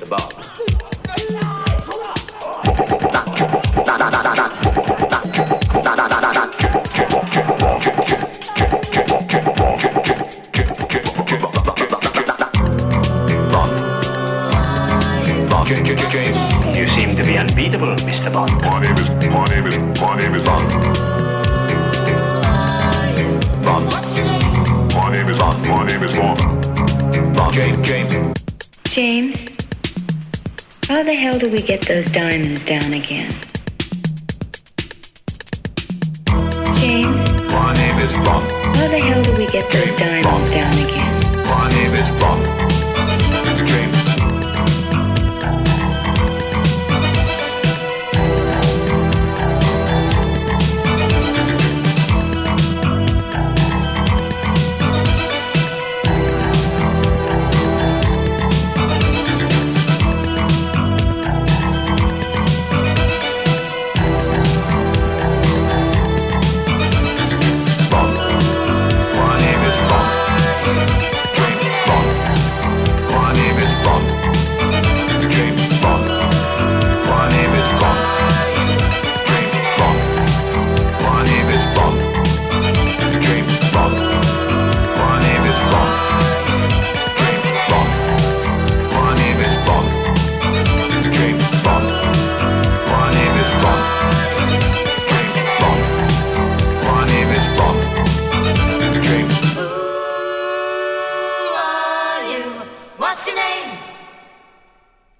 Mr. Bond. You seem to be unbeatable, Mr. Bond. My name is Bond. Bond. My name is Bond. Bond. James. James, how the hell do we get those diamonds down again? James, My name is Bond. how the hell do we get those diamonds down again? My name is Bond. James. My name is Bond. My name is Bond. James Bond. My name is Bond. My name is Bond. James Bond. My name is Bond. My name is Bond. James Bond. My name is Bond. My name is Bond. James. Who are you? What's your name?